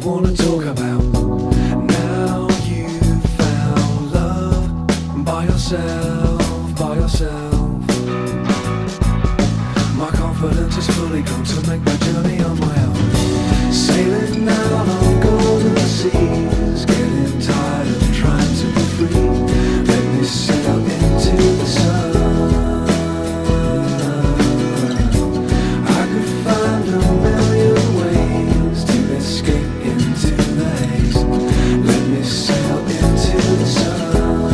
wanna talk about. Now you've found love by yourself, by yourself. My confidence is fully gone to make my journey on my own. Sailing out on golden seas, getting tired of trying to be free. Let me sail into the sun. I could find a million ways to escape into the haze. Let me sail into the sun.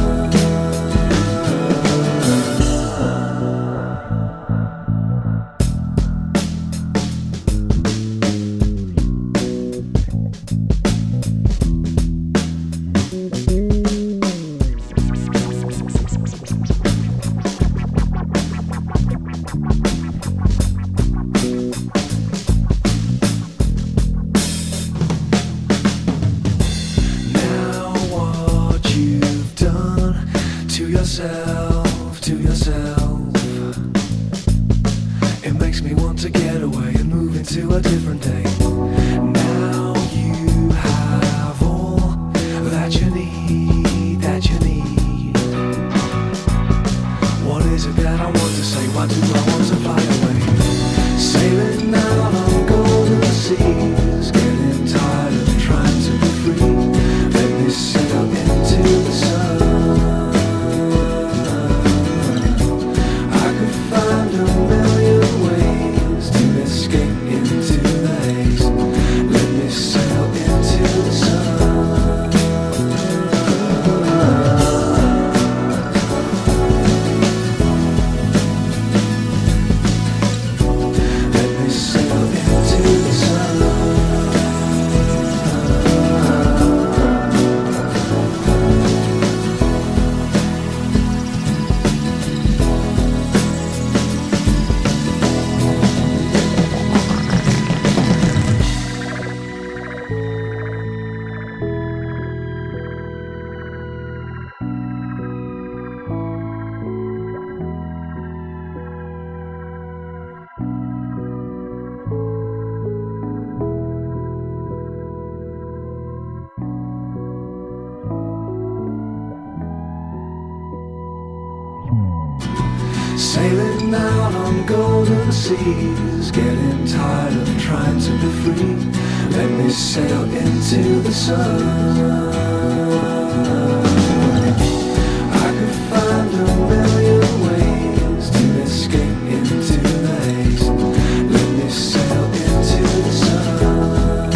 To yourself, it makes me want to get away and move into a different day. Now you have all that you need, that you need. What is it that I want to say? Why do I want to fly away? Sailing out on golden seas, getting tired of trying to be free. Let me sail into the sun. Sailing out on golden seas, getting tired of trying to be free. Let me sail into the sun. I could find a million ways to escape into the haze. Let me sail into the sun.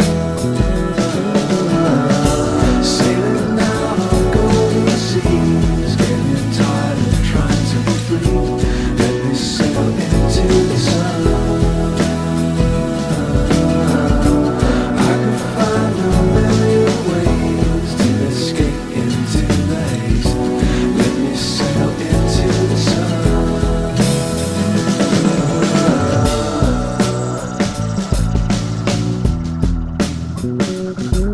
Sailing out on golden seas, getting tired of trying to be free. Sail into the sun. I could find a million ways to escape into the haze. Let me sail into the sun.